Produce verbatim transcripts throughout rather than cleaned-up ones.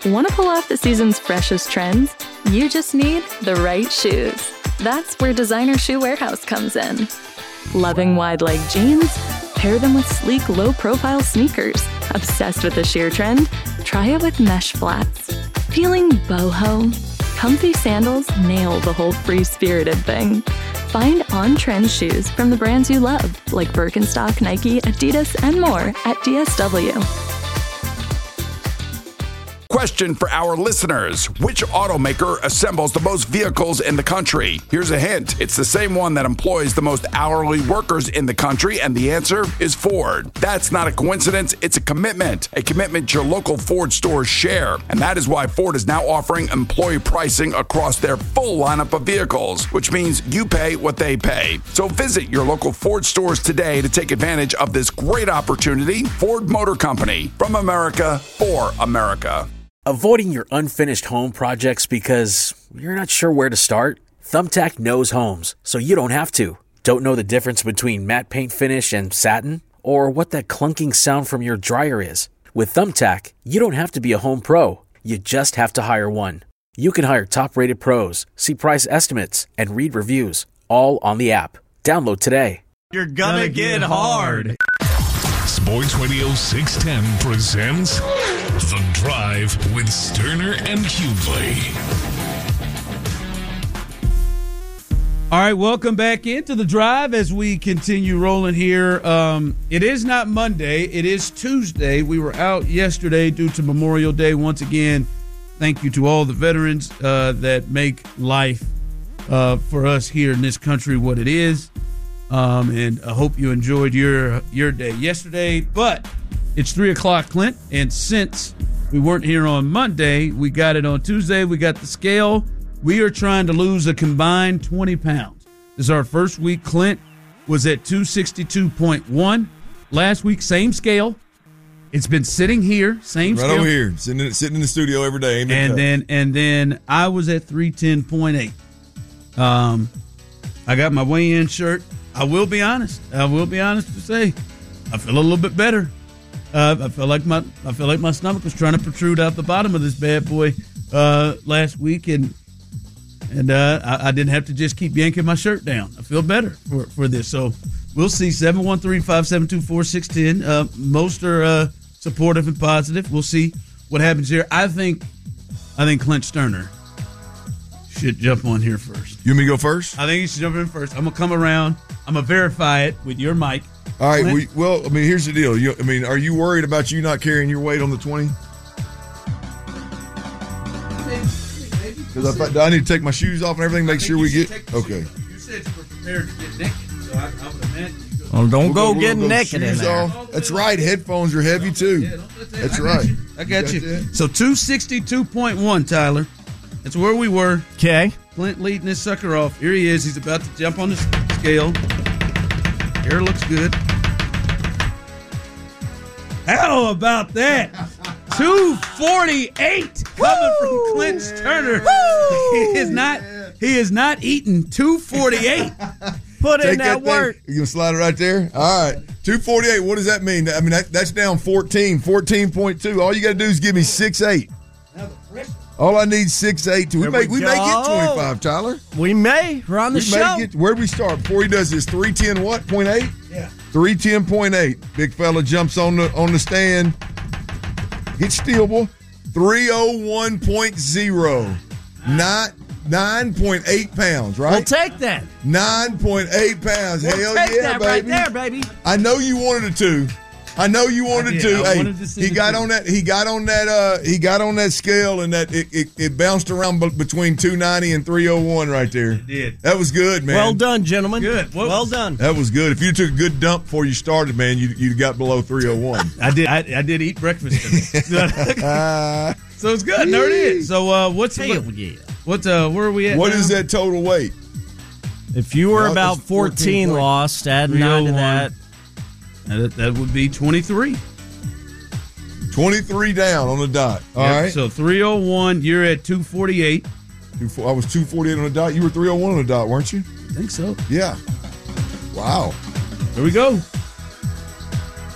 Want to pull off the season's freshest trends? You just need the right shoes. That's where Designer Shoe Warehouse comes in. Loving wide-leg jeans? Pair them with sleek, low-profile sneakers. Obsessed with the sheer trend? Try it with mesh flats. Feeling boho? Comfy sandals nail the whole free-spirited thing. Find on-trend shoes from the brands you love, like Birkenstock, Nike, Adidas, and more at D S W. Question for our listeners. Which automaker assembles the most vehicles in the country? Here's a hint. It's the same one that employs the most hourly workers in the country, and the answer is Ford. That's not a coincidence. It's a commitment. A commitment your local Ford stores share. And that is why Ford is now offering employee pricing across their full lineup of vehicles, which means you pay what they pay. So visit your local Ford stores today to take advantage of this great opportunity. Ford Motor Company. From America, for America. Avoiding your unfinished home projects because you're not sure where to start? Thumbtack knows homes, so you don't have to. Don't know the difference between matte paint finish and satin? Or what that clunking sound from your dryer is? With Thumbtack, you don't have to be a home pro. You just have to hire one. You can hire top-rated pros, see price estimates, and read reviews, all on the app. Download today. You're gonna, gonna get, get hard. Sports Radio six ten presents The Drive with Sterner and Hughley. All right, welcome back into The Drive as we continue rolling here. Um, it is not Monday. It is Tuesday. We were out yesterday due to Memorial Day. Once again, thank you to all the veterans uh, that make life uh, for us here in this country what it is. Um, and I hope you enjoyed your your day yesterday. But it's three o'clock, Clint, and since we weren't here on Monday, we got it on Tuesday. We got the scale. We are trying to lose a combined twenty pounds. This is our first week. Clint was at two sixty-two point one. Last week, same scale. It's been sitting here, same right scale. Right over here, sitting in, sitting in the studio every day. And cups. then and then I was at three ten point eight. Um, I got my weigh-in shirt. I will be honest. I will be honest to say, I feel a little bit better. Uh, I feel like my I feel like my stomach was trying to protrude out the bottom of this bad boy uh, last week, and and uh, I, I didn't have to just keep yanking my shirt down. I feel better for, for this. So we'll see. seven one three, five seven two, four six one zero. Uh, most are uh, supportive and positive. We'll see what happens here. I think I think Clint Sterner should jump on here first. You want me to go first? I think you should jump in first. I'm going to come around. I'm going to verify it with your mic. All right. We, well, I mean, here's the deal. You, I mean, are you worried about you not carrying your weight on the twenty? Because I, I need to take my shoes off and everything, make sure we get – okay. You said you were prepared to get naked, so I, I would imagine you go. Well, don't we'll go, go getting go naked in there. Off. That's right. Headphones are heavy, too. Yeah, That's I right. You. I got you. you. So two sixty-two point one, Tyler. That's where we were. Okay. Clint leading this sucker off. Here he is. He's about to jump on the scale. Hair looks good. How about that? two forty-eight coming Woo! From Clint Sterner. Woo! He is not. He is not eating two forty-eight. Put Take in that, that work. You gonna slide it right there? All right. two forty-eight. What does that mean? I mean that, that's down fourteen. fourteen point two. All you got to do is give me six eight. All I need six eight. We, may, we, we may get twenty-five, Tyler. We may. We're on the we show. May get, where'd we start? Before he does this, three ten what? Point eight? Yeah. three ten point eight. Big fella jumps on the on the stand. Gets stealable. three oh one point oh. Not nine point eight pounds, right? We'll take that. nine point eight pounds. We'll Hell take yeah, that baby. Right there, baby. I know you wanted it to. I know you wanted to. I hey, wanted to see he got on that. He got on that. Uh, he got on that scale, and that it, it, it bounced around b- between two ninety and three oh one right there. It did. That was good, man. Well done, gentlemen. Good. Well, well done. That was good. If you took a good dump before you started, man, you you got below three oh one. I did. I, I did eat breakfast today. uh, so it's good. There it is. So uh, what's Hell yeah. What? Uh, where are we at? What now? is that total weight? If you were Well, about it's fourteen, fourteen lost, add nine to that. That, that would be twenty-three. twenty-three down on the dot. All yep, right. So three oh one. You're at two forty-eight. I was two forty-eight on the dot. You were three oh one on the dot, weren't you? I think so. Yeah. Wow. Here we go.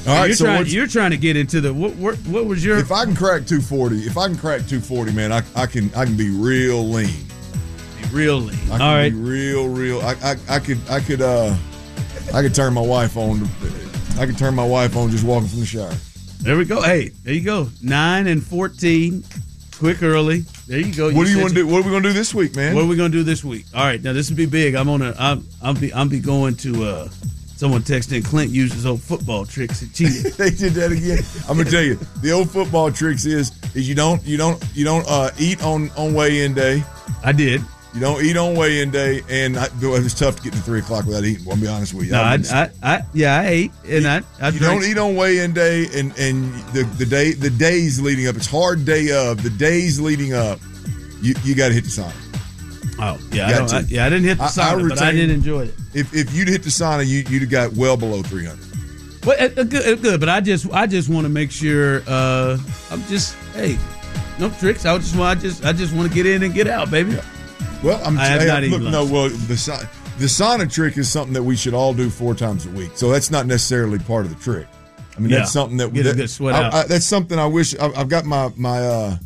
All right, you're, so trying, what's- you're trying to get into the what? What, what was your? If I can crack two forty, if I can crack two forty, man, I, I can I can be real lean. Real lean. I can All right. be real, real. I, I I could I could uh I could turn my wife on. To, I could turn my wife on just walking from the shower. There we go. Hey, there you go. Nine and fourteen. Quick early. There you go. What do you said want to do? What are we going to do this week, man? What are we going to do this week? All right. Now this will be big. I'm on a. I'm. I'll be. I'll be going to. uh Someone texted in. Clint used his old football tricks and cheated. They did that again. I'm gonna tell you, the old football tricks is is you don't you don't you don't uh, eat on on weigh-in day. I did. You don't eat on weigh-in day, and I, it's tough to get to three o'clock without eating. I'll be honest with you. No, I, been- I, I, yeah, I ate and I. I you drank- don't eat on weigh-in day, and and the the day the days leading up. It's hard day of the days leading up. You you got to hit the sauna. Oh yeah, I Got don't, I, to. yeah. I didn't hit the I- I sauna, but I retain- did enjoy it. If if you'd hit the sauna, you you'd have got well below three hundred. Well, uh, uh, good, uh, good. But I just, I just want to make sure. Uh, I'm just, hey, no tricks. I just want, I just, I just want to get in and get out, baby. Well, I'm I have hey, not look, eaten no. lunch. Well, the sa- the sauna trick is something that we should all do four times a week. So that's not necessarily part of the trick. I mean, Yeah. that's something that Get a that- good sweat I- out. I, that's something I wish I, I've got my my uh,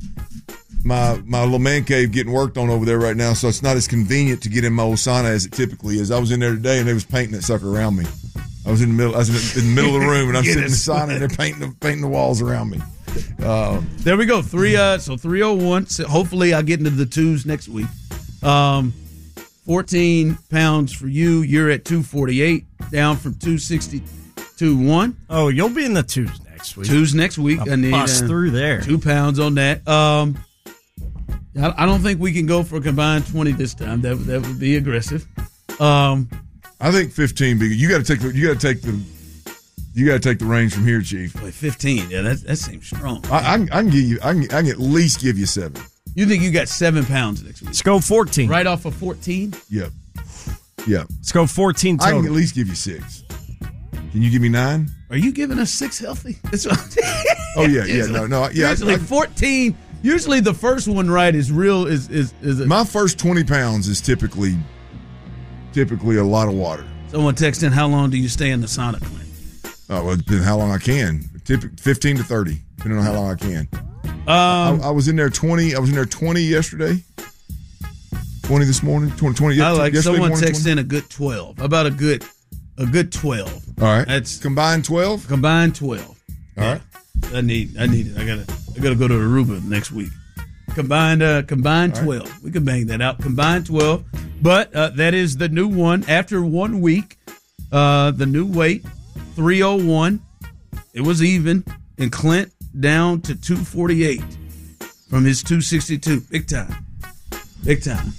my my little man cave getting worked on over there right now. So it's not as convenient to get in my old sauna as it typically is. I was in there today and they was painting that sucker around me. I was in the middle. I was in the middle of the room and I'm Get sitting in the a sauna and they're painting the, painting the walls around me. Uh, There we go. Three. Uh, so three oh one. So hopefully, I get into the twos next week. Um, fourteen pounds for you. You're at two forty eight, down from two sixty two one. Oh, you'll be in the twos next week. Twos next week. I'll I need bust uh, through there. Two pounds on that. Um, I, I don't think we can go for a combined twenty this time. That that would be aggressive. Um, I think fifteen. Big. You got to take the. You got to take the. You got to take the reins from here, Chief. boy, fifteen. Yeah, that that seems strong. I, I, can, I can give you. I can, I can at least give you seven. You think you got seven pounds next week? Let's go fourteen. Right off of fourteen? Yep. Yep. Let's go fourteen I total. can at least give you six. Can you give me nine? Are you giving us six healthy? That's what Oh yeah, yeah, no, no, yeah. Usually I- fourteen. Usually the first one right is real. Is is is a, My first twenty pounds is typically, typically a lot of water. someone texting? How long do you stay in the sauna, Clint? Oh, well, it depends how long I can. Typically fifteen to thirty, depending on how long I can. Um, I, I was in there twenty. I was in there twenty yesterday. Twenty this morning. Twenty. twenty I like yesterday someone morning, text in a good twelve. How about a good a good twelve? All right. That's combined twelve. combined twelve. All right. I need I need it. I gotta I gotta go to Aruba next week. Combined uh combined All right. twelve. We can bang that out. Combined twelve. But uh, that is the new one. After one week, uh the new weight, three oh one. It was even. And Clint down to two forty-eight from his two sixty-two. Big time. Big time.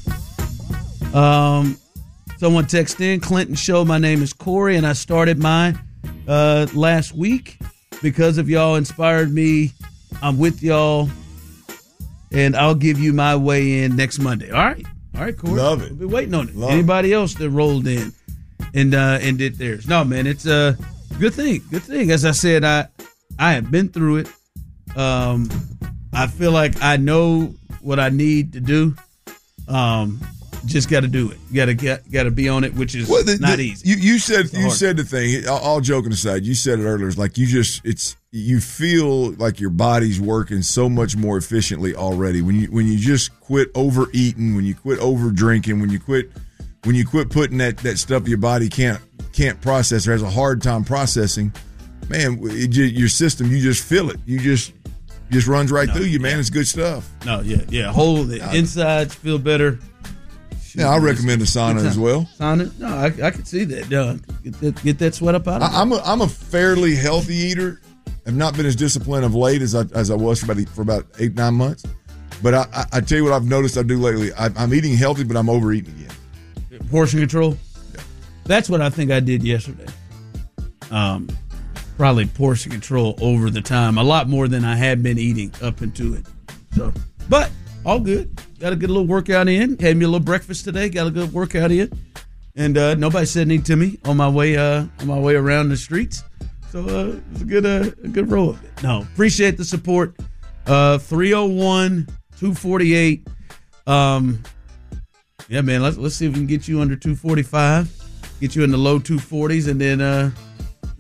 Um someone texted in, Clinton Show, my name is Corey, and I started mine uh last week. Because of y'all inspired me. I'm with y'all. And I'll give you my way in next Monday. All right. All right, Corey. Love it. We'll be waiting on it. Love Anybody else that rolled in and uh and did theirs. No, man, it's a good thing. Good thing. As I said, I I have been through it. Um I feel like I know what I need to do. Um just got to do it. You got to get got to be on it, which is Well, the, not the- easy. You, you said you hard. said the thing. All, all joking aside, you said it earlier. It's like you just it's you feel like your body's working so much more efficiently already when you when you just quit overeating, when you quit over drinking, when you quit when you quit putting that that stuff your body can't can't process or has a hard time processing. Man, it, ju- your system, you just feel it. You just just runs right No, through you, man. yeah. It's good stuff. No, yeah, yeah. Whole the insides feel better. Yeah, I recommend the sauna as well. Sauna? No, I, I can see that. Uh, get that. Get that sweat up out of I, I'm a I'm a fairly healthy eater. I've not been as disciplined of late as I as I was for about for about eight nine months. But I, I, I tell you what I've noticed I do lately. I, I'm eating healthy, but I'm overeating again. it. Portion control. That's what I think I did yesterday. Um, probably portion control over the time, a lot more than I had been eating up into it. So, but all good. Got a good little workout in. Had me a little breakfast today. Got a good workout in, and uh, nobody said anything to me on my way uh, on my way around the streets. So uh, it was a good uh, a good roll of it. No, appreciate the support. Uh, three oh one, two forty-eight. Um, yeah, man. Let's let's see if we can get you under two forty-five. Get you in the low two forties, and then uh,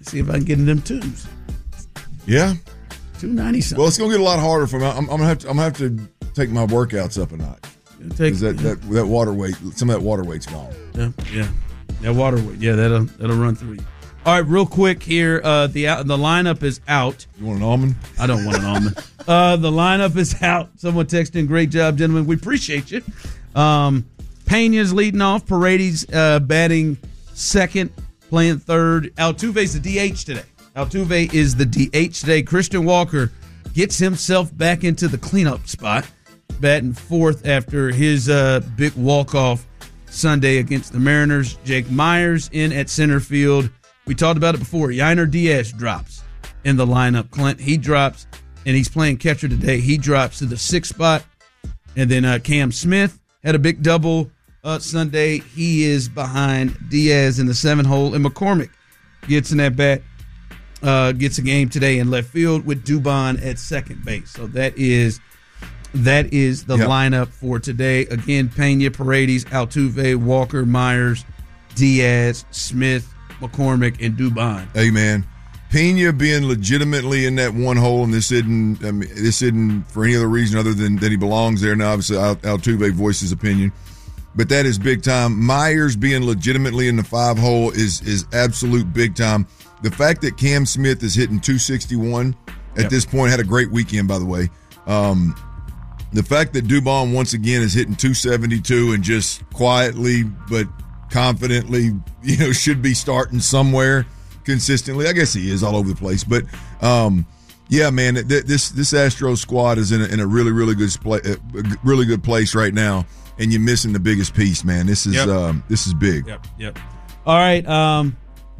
see if I can get in them twos. Yeah. two ninety something. Well, it's going to get a lot harder for me. I'm, I'm going to have to I'm going to have to take my workouts up a notch. Take that, that that water weight, some of that water weight's gone. Yeah, yeah. That water weight. Yeah, that'll that'll run through you. All right, real quick here. Uh, the the lineup is out. You want an almond? I don't want an almond. Uh, the lineup is out. Someone texted in, great job, gentlemen. We appreciate you. Um, Pena's leading off. Paredes uh, batting second, playing third. Altuve's the D H today. Altuve is the D H today. Christian Walker gets himself back into the cleanup spot, batting fourth after his uh, big walk-off Sunday against the Mariners. Jake Myers in at center field. We talked about it before. Yainer Diaz drops in the lineup. Clint, he drops, and he's playing catcher today. He drops to the sixth spot. And then uh, Cam Smith had a big double uh, Sunday. He is behind Diaz in the seven hole. And McCormick gets in that bat, uh, gets a game today in left field with Dubon at second base. So that is that is the yep. lineup for today. Again, Pena, Paredes, Altuve, Walker, Myers, Diaz, Smith, McCormick, and Dubon. Hey, man. Pena being legitimately in that one hole, and this isn't I mean, this isn't for any other reason other than that he belongs there. Now, obviously, Altuve voiced his opinion, but that is big time. Myers being legitimately in the five hole is is absolute big time. The fact that Cam Smith is hitting two sixty-one at yep. this point, had a great weekend, by the way. Um, the fact that Dubon once again is hitting two seventy-two and just quietly but confidently, you know, should be starting somewhere consistently. I guess he is all over the place, but um, yeah, man, th- this this Astros squad is in a, in a really really good spl- uh, really good place right now, and you're missing the biggest piece, man. This is yep. um, this is big. Yep, yep. All right. Um,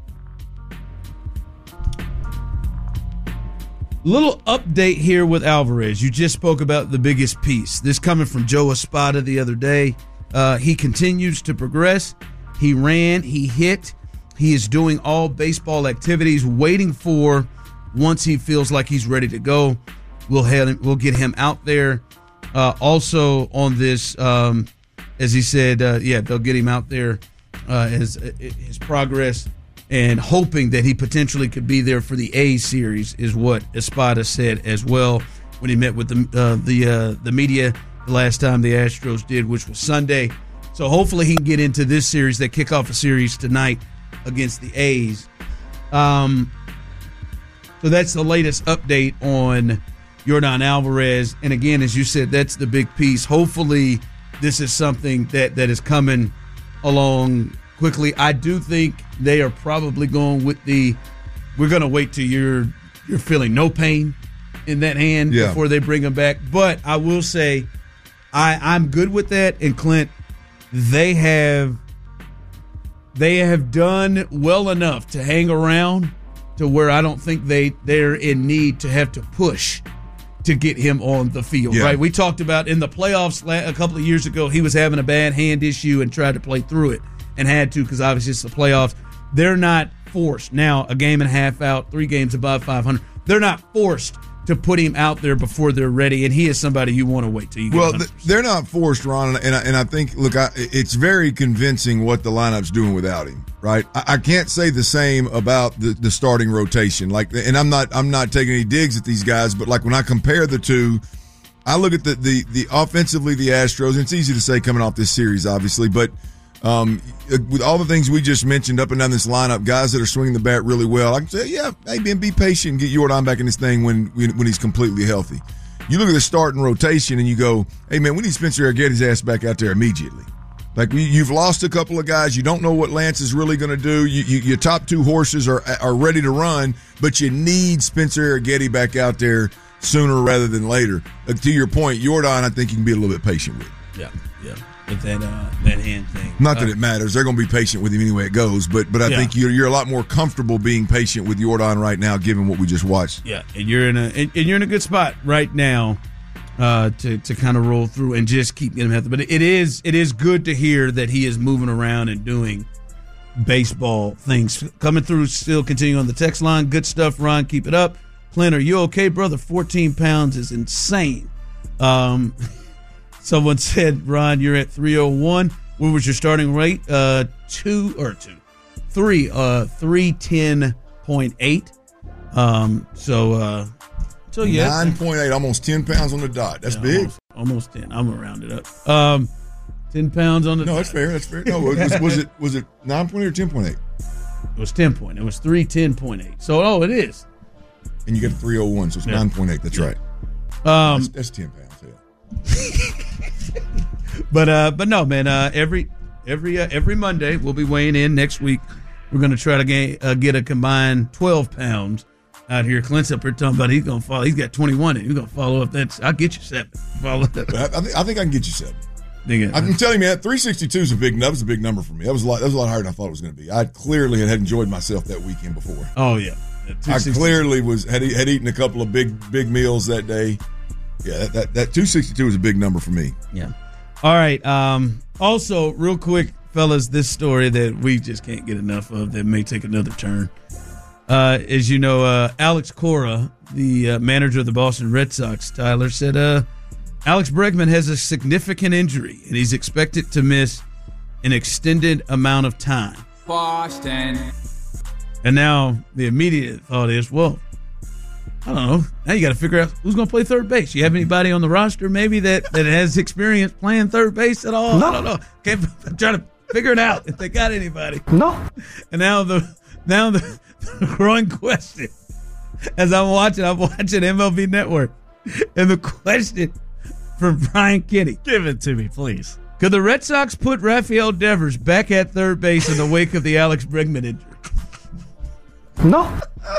little update here with Alvarez. You just spoke about the biggest piece. This coming from Joe Espada the other day. Uh, he continues to progress. He ran, he hit, he is doing all baseball activities, waiting for once he feels like he's ready to go. We'll head, we'll get him out there. Uh, also on this, um, as he said, uh, yeah, they'll get him out there uh, as uh, his progress, and hoping that he potentially could be there for the A series is what Espada said as well when he met with the uh, the uh, the media the last time the Astros did, which was Sunday. So hopefully he can get into this series. They kick off a series tonight against the A's. Um, so that's the latest update on Yordan Alvarez. And again, as you said, that's the big piece. Hopefully this is something that, that is coming along quickly. I do think they are probably going with the, we're going to wait till you're, you're feeling no pain in that hand yeah. before they bring him back. But I will say I, I'm good with that. And Clint, They have they have done well enough to hang around to where I don't think they, they're in need to have to push to get him on the field, yeah. right? We talked about in the playoffs a couple of years ago, he was having a bad hand issue and tried to play through it and had to because obviously it's the playoffs. They're not forced. Now, a game and a half out, three games above five hundred, they're not forced to put him out there before they're ready, and he is somebody you want to wait till you get well, one hundred percent. They're not forced, Ron, and I, and I think, look, I, it's very convincing what the lineup's doing without him, right? I, I can't say the same about the, the starting rotation, like, and I'm not I'm not taking any digs at these guys, but like when I compare the two, I look at the the, the offensively the Astros, and it's easy to say coming off this series, obviously, but um, with all the things we just mentioned up and down this lineup, guys that are swinging the bat really well, I can say, yeah, hey, man, be patient and get Yordan back in this thing when when he's completely healthy. You look at the starting rotation and you go, hey, man, we need Spencer Arrieta's ass back out there immediately. Like, we, you've lost a couple of guys. You don't know what Lance is really going to do. You, you, your top two horses are are ready to run, but you need Spencer Arrieta back out there sooner rather than later. Uh, to your point, Yordan, I think you can be a little bit patient with. Yeah, yeah. With that uh, that hand thing. Not that uh, it matters. They're going to be patient with him anyway it goes, but but I yeah. think you're you're a lot more comfortable being patient with Yordan right now, given what we just watched. Yeah, and you're in a and you're in a good spot right now uh, to to kind of roll through and just keep getting him healthy. But it is it is good to hear that he is moving around and doing baseball things. Coming through, still continuing on the text line. Good stuff, Ron. Keep it up. Clint, are you okay, brother? fourteen pounds is insane. Um. Someone said, Ron, you're at three oh one. What was your starting rate? Uh, two or two, three, uh, three ten point eight. Um, so, uh, so yeah. nine point eight, almost ten pounds on the dot. That's yeah, big. Almost, almost ten. I'm going to round it up. Um, ten pounds on the no, dot. No, that's fair. That's fair. No, was, was it was it nine point eight or ten point eight? It was ten point eight. It was three ten point eight. So, oh, it is. And you get a three oh one, so it's yeah. nine point eight. That's yeah. right. Um, that's, that's ten pounds. Yeah. but uh, but no, man. Uh, every every uh, every Monday we'll be weighing in. Next week we're going to try to get, uh, get a combined twelve pounds out here. Clint's up here talking about he's going to follow. He's got twenty-one, and he's going to follow up. That's I'll get you seven. Follow that. I, I, think, I think I can get you seven. It, I'm telling you, man, three sixty-two is a big. That was a big number for me. That was a lot. That was a lot harder than I thought it was going to be. I clearly had enjoyed myself that weekend before. Oh yeah, I clearly was had had eaten a couple of big big meals that day. Yeah, that that, that two sixty-two is a big number for me. Yeah. All right. Um, also, real quick, fellas, this story that we just can't get enough of that may take another turn. Uh, as you know, uh, Alex Cora, the uh, manager of the Boston Red Sox, Tyler said, uh. Alex Bregman has a significant injury, and he's expected to miss an extended amount of time. Boston. And now the immediate thought is, well, I don't know. Now you got to figure out who's going to play third base. You have anybody on the roster maybe that, that has experience playing third base at all? No. I don't know. Okay, I'm trying to figure it out if they got anybody. No. And now the now the, the growing question, as I'm watching, I'm watching M L B Network, and the question from Brian Kenny. Give it to me, please. Could the Red Sox put Rafael Devers back at third base in the wake of the Alex Bregman injury? No.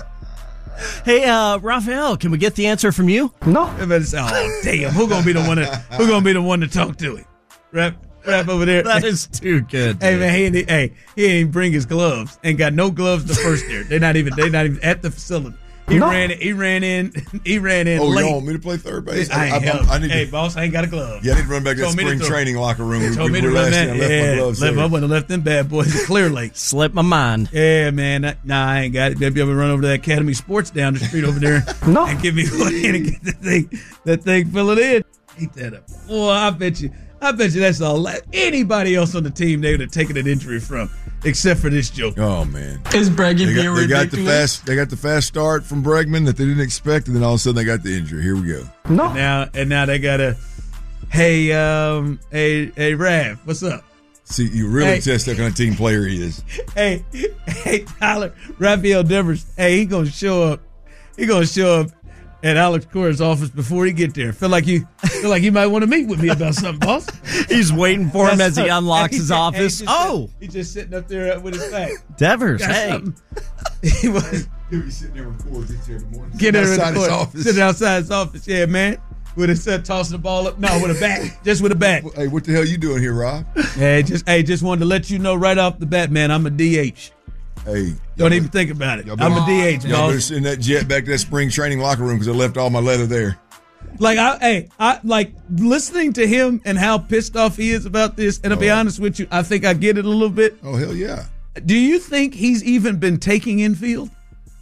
Hey, uh, Rafael, can we get the answer from you? No. Oh, damn. Who's gonna be the one to who gonna be the one to talk to him? Rap, rap over there. That is too good. Hey dude. man, he ain't, hey, he ain't bring his gloves. Ain't got no gloves the first year. They're not even they're not even at the facility. He no. ran he ran in he ran in oh, late. you want me to play third base? I, ain't I, I, I need hey, to, boss, I ain't got a glove. Yeah, I need to run back to that spring training locker room. They told we, me we to run that. I left yeah, my gloves left, there. I wouldn't have left them bad boys at Clear Lake. Slipped my mind. Yeah, man. I, nah, I ain't got it. Maybe I would run over to that Academy Sports down the street over there no. and give me one in and get that thing, that thing, fill it in. Eat that up. Boy, I bet you. I bet you that's all. Anybody else on the team they would have taken an injury from, except for this joke. Oh man, is Bregman they being got, they ridiculous? got the fast. They got the fast start from Bregman that they didn't expect, and then all of a sudden they got the injury. Here we go. No, and now and now they got a. Hey, um, hey, hey, Rav, what's up? See, you really hey. test that kind of team player he is. Hey, hey, Tyler, Rafael Devers. Hey, he gonna show up. He gonna show up at Alex Cora's office before he get there. Feel like you feel like you might want to meet with me about something, boss. He's waiting for him as he unlocks his office. Hey, oh, he's just sitting up there with his back. Devers, Got hey. something. He was He'll be sitting there with cords every morning. Get outside his office. Sitting outside his office, yeah, man. With his son tossing the ball up. No, with a bat. Just with a bat. Hey, what the hell you doing here, Rob? Hey, just hey, just wanted to let you know right off the bat, man, I'm a D H. Hey, don't even think about it. I'm a D H, y'all better boss. send that jet back to that spring training locker room because I left all my leather there. Like I, hey, I like listening to him and how pissed off he is about this. And to be Oh. honest with you, I think I get it a little bit. Oh hell yeah, Do you think he's even been taking infield?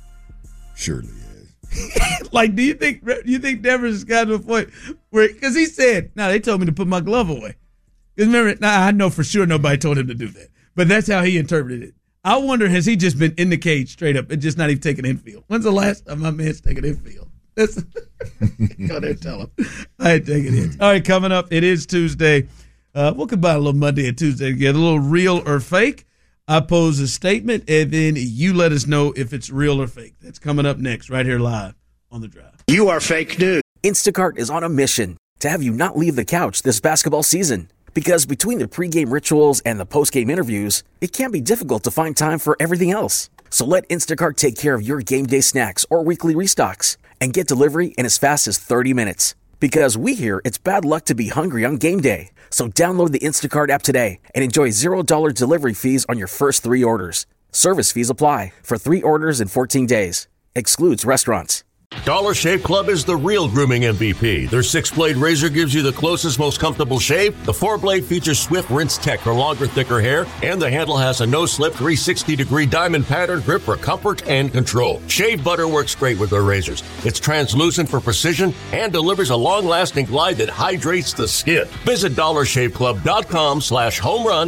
surely yes. Like, do you think do you think Devers has got to a point where because he said, "No, they told me to put my glove away." Because remember, now I know for sure nobody told him to do that, but that's how he interpreted it. I wonder, has he just been in the cage straight up and just not even taking infield? When's the last time my man's taking infield? That's, go there, tell him. I ain't taking it. All right, coming up, it is Tuesday. Uh, we'll combine a little Monday and Tuesday together, a little real or fake. I pose a statement, and then you let us know if it's real or fake. That's coming up next, right here live on The Drive. You are fake news. Instacart is on a mission to have you not leave the couch this basketball season. Because between the pregame rituals and the postgame interviews, it can be difficult to find time for everything else. So let Instacart take care of your game day snacks or weekly restocks and get delivery in as fast as thirty minutes. Because we hear it's bad luck to be hungry on game day. So download the Instacart app today and enjoy zero dollars delivery fees on your first three orders. Service fees apply for three orders in fourteen days. Excludes restaurants. Dollar Shave Club is the real grooming M V P. Their six-blade razor gives you the closest, most comfortable shave. The four-blade features Swift Rinse Tech for longer, thicker hair. And the handle has a no-slip three sixty degree diamond pattern grip for comfort and control. Shave butter works great with their razors. It's translucent for precision and delivers a long-lasting glide that hydrates the skin. Visit dollar shave club dot com slash home run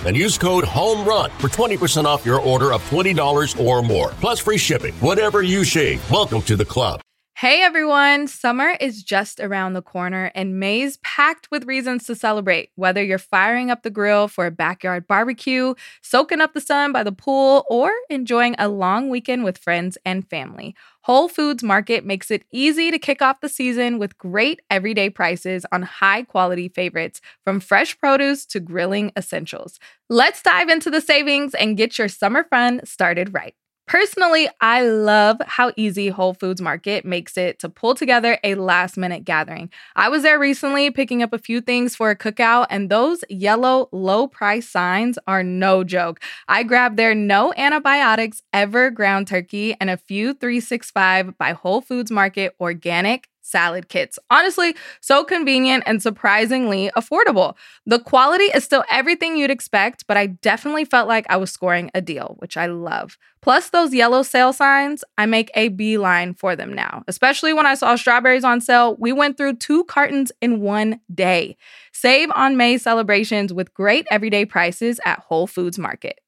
and use code HOMERUN for twenty percent off your order of twenty dollars or more, plus free shipping. Whatever you shave, welcome to the club. Hey everyone, summer is just around the corner and May's packed with reasons to celebrate. Whether you're firing up the grill for a backyard barbecue, soaking up the sun by the pool, or enjoying a long weekend with friends and family, Whole Foods Market makes it easy to kick off the season with great everyday prices on high-quality favorites, from fresh produce to grilling essentials. Let's dive into the savings and get your summer fun started right. Personally, I love how easy Whole Foods Market makes it to pull together a last-minute gathering. I was there recently picking up a few things for a cookout, and those yellow low-price signs are no joke. I grabbed their no antibiotics ever ground turkey and a few three sixty-five by Whole Foods Market organic salad kits. Honestly, so convenient and surprisingly affordable. The quality is still everything you'd expect, but I definitely felt like I was scoring a deal, which I love. Plus those yellow sale signs, I make a beeline for them now. Especially when I saw strawberries on sale, we went through two cartons in one day. Save on May celebrations with great everyday prices at Whole Foods Market.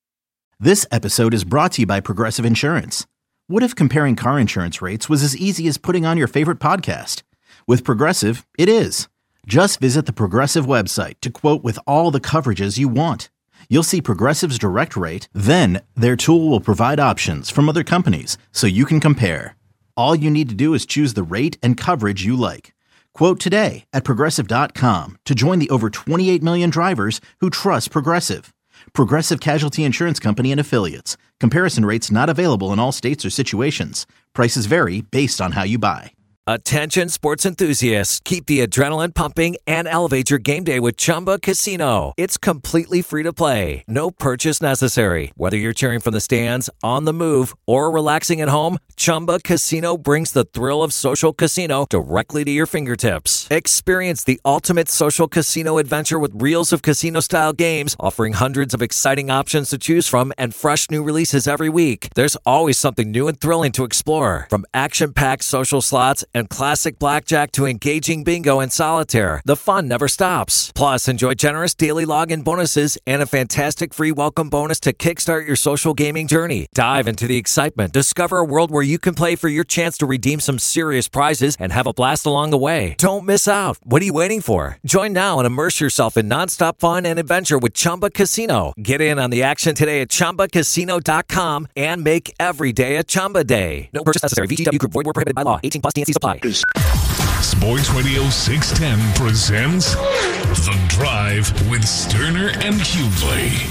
This episode is brought to you by Progressive Insurance. What if comparing car insurance rates was as easy as putting on your favorite podcast? With Progressive, it is. Just visit the Progressive website to quote with all the coverages you want. You'll see Progressive's direct rate, then their tool will provide options from other companies so you can compare. All you need to do is choose the rate and coverage you like. Quote today at Progressive dot com to join the over twenty-eight million drivers who trust Progressive. Progressive Casualty Insurance Company and Affiliates. Comparison rates not available in all states or situations. Prices vary based on how you buy. Attention sports enthusiasts, keep the adrenaline pumping and elevate your game day with Chumba Casino. It's completely free to play. No purchase necessary. Whether you're cheering from the stands, on the move, or relaxing at home, Chumba Casino brings the thrill of social casino directly to your fingertips. Experience the ultimate social casino adventure with reels of casino-style games, offering hundreds of exciting options to choose from and fresh new releases every week. There's always something new and thrilling to explore. From action-packed social slots and classic blackjack to engaging bingo and solitaire, the fun never stops. Plus, enjoy generous daily login bonuses and a fantastic free welcome bonus to kickstart your social gaming journey. Dive into the excitement. Discover a world where you can play for your chance to redeem some serious prizes and have a blast along the way. Don't miss out. What are you waiting for? Join now and immerse yourself in nonstop fun and adventure with Chumba Casino. Get in on the action today at Chumba Casino dot com and make every day a Chumba day. No purchase necessary. V G W Group. Void where prohibited by law. eighteen plus. T N C supply. Sports Radio six ten presents The Drive with Sterner and Hughley.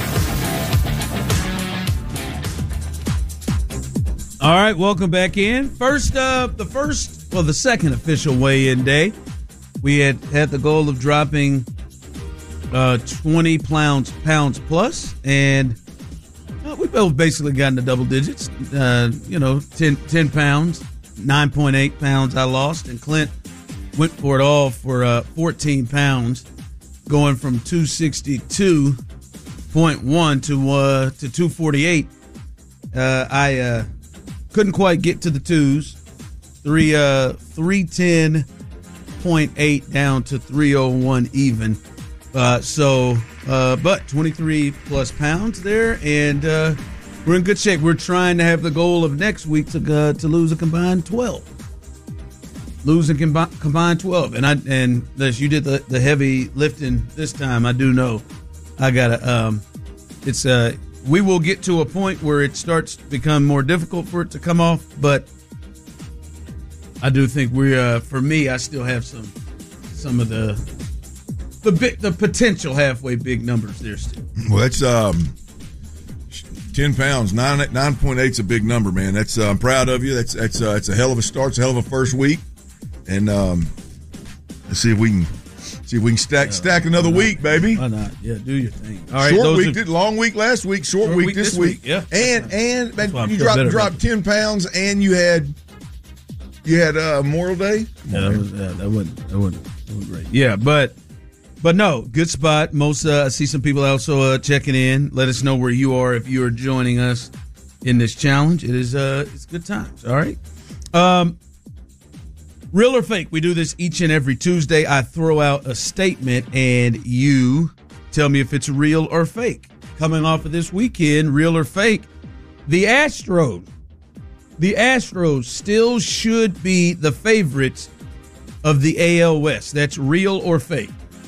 All right, welcome back in. First, uh, the first, well, the second official weigh-in day. We had had the goal of dropping uh, twenty pounds, pounds plus, and uh, we both basically got into double digits. Uh, you know, ten, ten pounds. nine point eight pounds I lost, and Clint went for it all for uh, fourteen pounds, going from two sixty-two point one to uh, to two forty-eight. Uh, I uh, couldn't quite get to the twos. Three uh, three ten point eight down to three oh one even. Uh, so, uh, but twenty-three plus pounds there, and uh, we're in good shape. We're trying to have the goal of next week to uh, to lose a combined twelve. Lose a combi- combined twelve. And I and as you did the, the heavy lifting this time, I do know I gotta um it's uh we will get to a point where it starts to become more difficult for it to come off, but I do think we uh for me I still have some some of the the big the potential halfway big numbers there still. Well, that's um ten pounds, nine nine point eight is a big number, man. That's uh, I'm proud of you. That's that's uh, it's a hell of a start. It's a hell of a first week, and um, let's see if we can see if we can stack yeah, stack another not, week, baby. Why not? Yeah, do your thing. All right, short week, are, did long week last week, short, short week, week this, this week. week. Yeah, and and man, you dropped dropped ten pounds, and you had you had uh, Memorial Day. Yeah, that was yeah, that wasn't that wasn't that was great. Yeah, but. But no, good spot. Most uh, I see some people also uh, checking in. Let us know where you are if you are joining us in this challenge. It is uh, it's good times. All right. Um, real or fake? We do this each and every Tuesday. I throw out a statement and you Tell me if it's real or fake. Coming off of this weekend, real or fake, the Astros. The Astros still should be the favorites of the A L West. That's real or fake?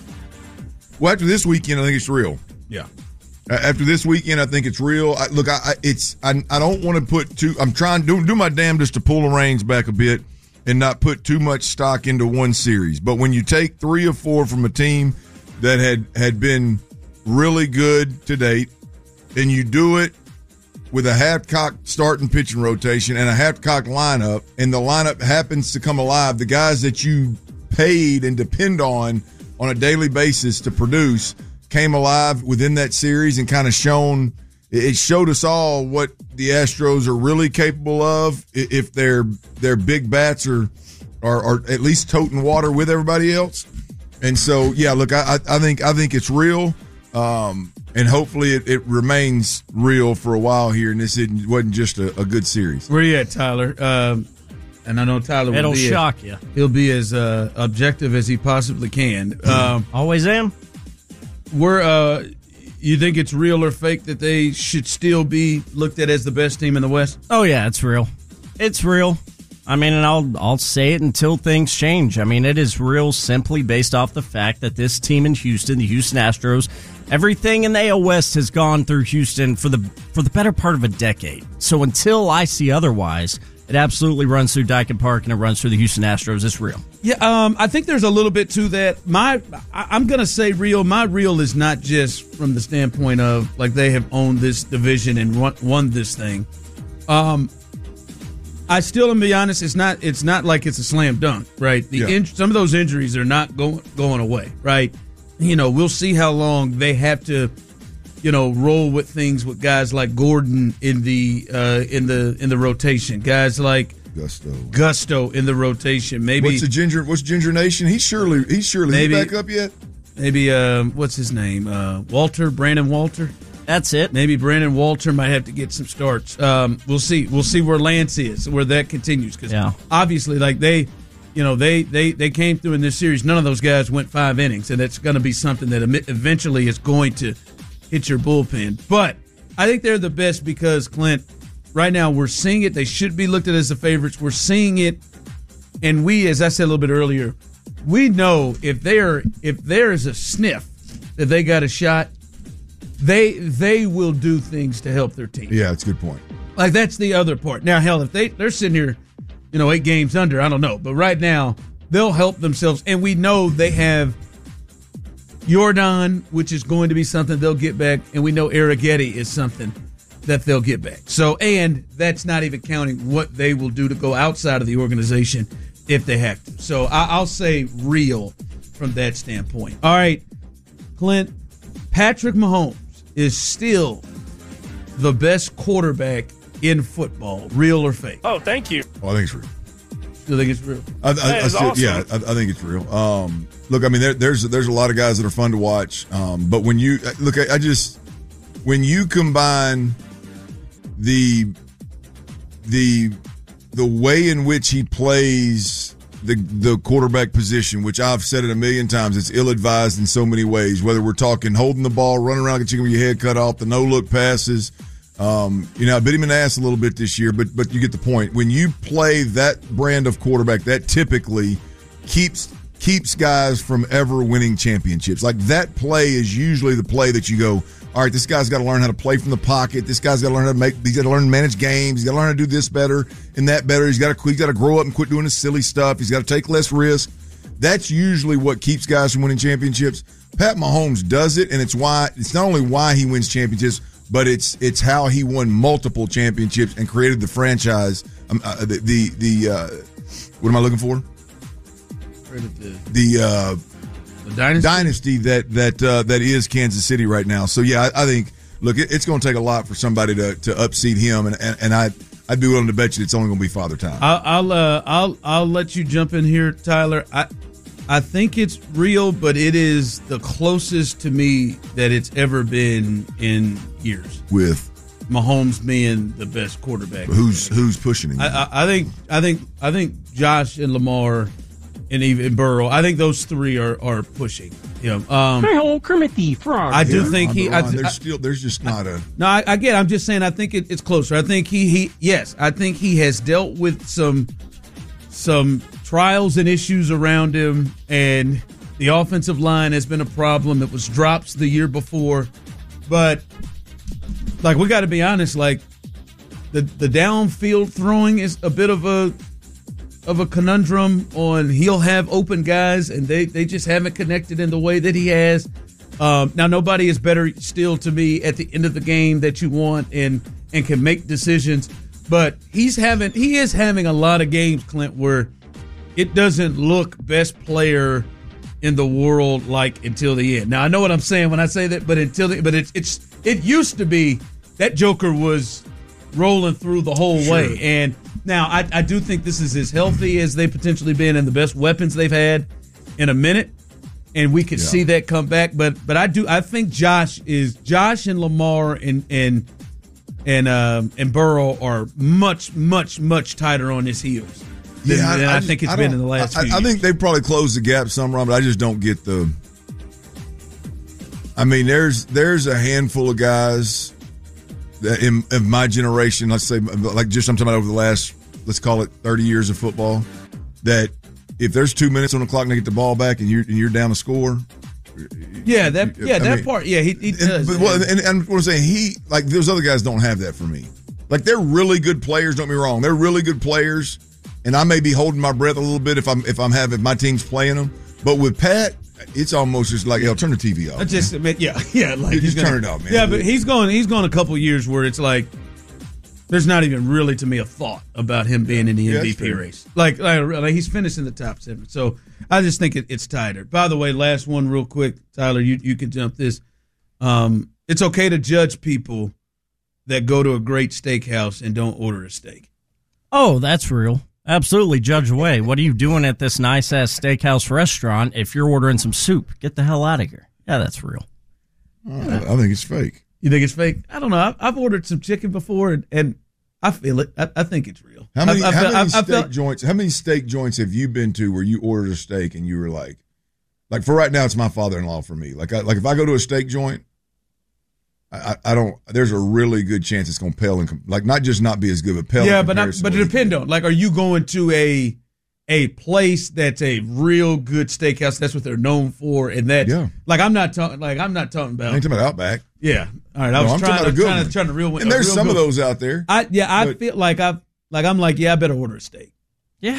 Well, after this weekend, I think it's real. Yeah. After this weekend, I think it's real. I, look, I, I it's I, I don't want to put too. I'm trying to do, do my damnedest to pull the reins back a bit and not put too much stock into one series. But when you take three or four from a team that had had been really good to date, and you do it with a half-cocked starting pitching rotation and a half-cocked lineup, and the lineup happens to come alive, the guys that you paid and depend on on a daily basis to produce came alive within that series and kind of shown it showed us all what the Astros are really capable of if their their big bats are are, are at least toting water with everybody else. And so, yeah, look, I I think I think it's real, um, and hopefully it, it remains real for a while here. And this isn't, wasn't just a, a good series. Where you at, Tyler? Um, and I know Tyler will It'll be shock as, you. He'll be as uh, objective as he possibly can. Um, Always am. We're uh, you think it's real or fake that they should still be looked at as the best team in the West? Oh yeah, it's real. It's real. I mean, and I'll I'll say it until things change. I mean, it is real simply based off the fact that this team in Houston, the Houston Astros, everything in the A L West has gone through Houston for the for the better part of a decade. So until I see otherwise, it absolutely runs through Dyken Park and it runs through the Houston Astros. It's real. Yeah, um, I think there's a little bit to that. My, I, I'm going to say real. My real is not just from the standpoint of like they have owned this division and won, won this thing. Um, I still, to be honest, it's not. It's not like it's a slam dunk, right? The Yeah. in, some of those injuries are not going going away, right? You know, we'll see how long they have to, you know, roll with things with guys like Gordon in the uh, in the in the rotation, guys like Gusto, Gusto in the rotation. Maybe what's the Ginger? What's Ginger Nation? He's surely he's surely Maybe- he back up yet? maybe um, what's his name? Uh, Walter Brandon Walter. That's it. Maybe Brandon Walter might have to get some starts. Um, we'll see. We'll see where Lance is, where that continues. Because Yeah. obviously, like they, you know, they, they they came through in this series. None of those guys went five innings, and that's going to be something that emi- eventually is going to hit your bullpen. But I think they're the best because, Clint, right now we're seeing it. They should be looked at as the favorites. We're seeing it, and we, as I said a little bit earlier, we know if they are if there is a sniff that they got a shot, they they will do things to help their team. Yeah, that's a good point. Like that's the other part. Now, hell, if they they're sitting here, you know, eight games under, I don't know, but right now they'll help themselves, and we know they have Jordan, which is going to be something they'll get back, and we know Arrighetti is something that they'll get back. So, and that's not even counting what they will do to go outside of the organization if they have to. So, I, I'll say real from that standpoint. All right, Clint, Patrick Mahomes is still the best quarterback in football, real or fake? Oh, thank you. Oh, I think it's real. Still think it's real? I, I, That I is still, awesome. Yeah, I, I think it's real. Um, look, I mean, there, there's there's a lot of guys that are fun to watch, um, but when you look, I, I just when you combine the the the way in which he plays the the quarterback position, which I've said it a million times, it's ill-advised in so many ways. Whether we're talking holding the ball, running around, get you with your head cut off, the no-look passes. Um, you know, I bit him in the ass a little bit this year, but but you get the point. When you play that brand of quarterback, that typically keeps keeps guys from ever winning championships. Like that play is usually the play that you go, all right, this guy's got to learn how to play from the pocket. This guy's got to learn how to make. He's got to learn to manage games. He's got to learn how to do this better and that better. He's got to he's got to grow up and quit doing the silly stuff. He's got to take less risk. That's usually what keeps guys from winning championships. Pat Mahomes does it, and it's why it's not only why he wins championships, but it's it's how he won multiple championships and created the franchise. Um, uh, the the, the uh, what am I looking for? The uh, The dynasty? dynasty that that uh, that is Kansas City right now. So yeah, I, I think look, it, it's going to take a lot for somebody to to upseat him, and and, and I I'd be willing to bet you it's only going to be Father Time. I'll I'll, uh, I'll I'll let you jump in here, Tyler. I I think it's real, but it is the closest to me that it's ever been in years. With Mahomes being the best quarterback, who's who's pushing him? I, I, I think I think I think Josh and Lamar and even Burrow. I think those three are are pushing him. Um, Hey, old Kermit the Frog. I do Yeah, think he. I, Ron, th- there's still there's just not a no, I, I get it. I'm just saying I think it, it's closer. I think he he yes, I think he has dealt with some some trials and issues around him, and the offensive line has been a problem. It was drops the year before, but like we got to be honest, like the the downfield throwing is a bit of a of a conundrum. On he'll have open guys, and they they just haven't connected in the way that he has. Um, now, nobody is better still to me at the end of the game that you want and and can make decisions. But he's having he is having a lot of games, Clint, where it doesn't look best player in the world like until the end. Now, I know what I'm saying when I say that, but until the, but it's it's it used to be that Joker was rolling through the whole Sure. way. And now I, I do think this is as healthy as they've potentially been and the best weapons they've had in a minute. And we could Yeah. see that come back. But but I do I think Josh is Josh and Lamar and and and um, and Burrow are much, much, much tighter on his heels than, Yeah, than I, just- think it's I been don't- in the last I, few I years. think they probably closed the gap some, Ron, but I just don't get the. I mean, there's there's a handful of guys that in of my generation, let's say, like just I'm talking about over the last, let's call it thirty years of football, that if there's two minutes on the clock and they get the ball back and you're and you're down the score. Yeah, that yeah I that mean, part. Yeah, he, he And, does. but, well, and, and what I'm saying, he like those other guys don't have that for me. Like they're really good players. Don't get me wrong, they're really good players, and I may be holding my breath a little bit if I'm if I'm having if my team's playing them. But with Pat, it's almost just like, yo, turn the T V off. I just admit, yeah, yeah, like Just he's gonna, turn it off, man. Yeah, but he's going. He's going a couple years where it's like there's not even really to me a thought about him being in the Yeah, M V that's P fair. race. Like, like, like he's finished in the top seven. So I just think it, it's tighter. By the way, last one real quick, Tyler, you you can jump this. Um, it's okay to judge people that go to a great steakhouse and don't order a steak. Oh, that's real. Absolutely, judge away. What are you doing at this nice ass steakhouse restaurant if you're ordering some soup? Get the hell out of here. Yeah, that's real. I, I think it's fake. You think it's fake? I don't know. I've, I've ordered some chicken before, and, and I feel it. I, I think it's real. How many, I, I how felt- many I- I steak felt- joints? How many steak joints have you been to where you ordered a steak and you were like, like for right now, it's my father-in-law for me. Like, I, like if I go to a steak joint, I, I, I don't. There's a really good chance it's going to pale and com- like not just not be as good, but pale. Yeah, in but not, comparison but to it what depends on like, are you going to a a place that's a real good steakhouse? That's what they're known for, and that Yeah. like I'm not talking like I'm not talking I about. ain't talking about Outback. Yeah, all right. I No, was I'm trying, talking about I a was good trying, one. to, trying to real one. And a there's real some of good- those out there. I yeah, I But- feel like I like I'm like yeah, I better order a steak. Yeah.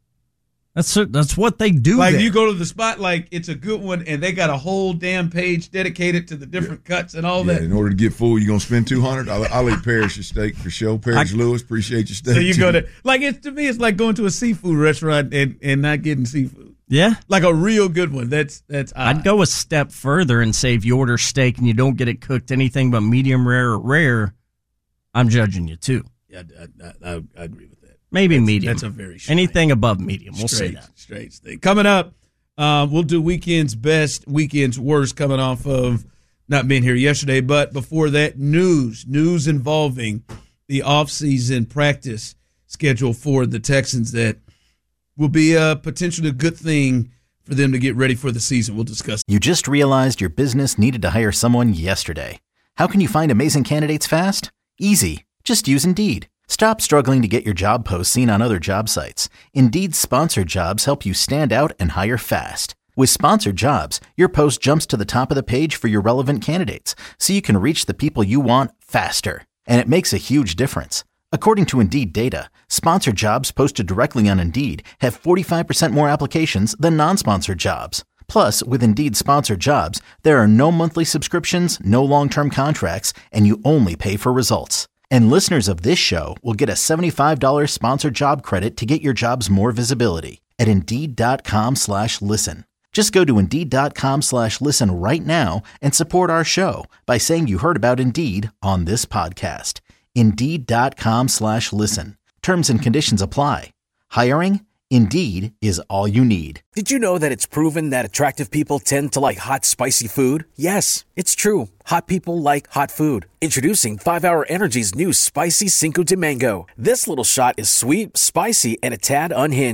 That's that's what they do. Like there. you go to the spot, like it's a good one, and they got a whole damn page dedicated to the different cuts and all Yeah, that. in order to get full, you're gonna spend two hundred. I'll, I'll eat Parrish's steak for sure. Parrish Lewis, appreciate your steak. So you too. go to like it's to me, it's like going to a seafood restaurant and, and not getting seafood. Yeah. Like a real good one. That's that's. Odd. I'd go a step further and say if you order steak and you don't get it cooked anything but medium rare or rare, I'm judging you too. Yeah, I, I, I, I agree with that. Maybe That's- medium. That's a very straight, anything above medium. We'll say straight, that. straight thing. Coming up, uh, we'll do weekend's best, weekend's worst. Coming off of not being here yesterday, but before that, news news involving the off-season practice schedule for the Texans that will be a potentially a good thing for them to get ready for the season. We'll discuss. You just realized your business needed to hire someone yesterday. How can you find amazing candidates fast? Easy. Just use Indeed. Stop struggling to get your job posts seen on other job sites. Indeed's sponsored jobs help you stand out and hire fast. With sponsored jobs, your post jumps to the top of the page for your relevant candidates, so you can reach the people you want faster. And it makes a huge difference. According to Indeed data, sponsored jobs posted directly on Indeed have forty-five percent more applications than non-sponsored jobs. Plus, with Indeed sponsored jobs, there are no monthly subscriptions, no long-term contracts, and you only pay for results. And listeners of this show will get a seventy-five dollars sponsored job credit to get your jobs more visibility at Indeed.com slash listen. Just go to Indeed.com slash listen right now and support our show by saying you heard about Indeed on this podcast. Indeed.com slash listen. Terms and conditions apply. Hiring? Indeed is all you need. Did you know that it's proven that attractive people tend to like hot, spicy food? Yes, it's true. Hot people like hot food. Introducing five hour Energy's new Spicy Cinco de Mango. This little shot is sweet, spicy, and a tad unhinged.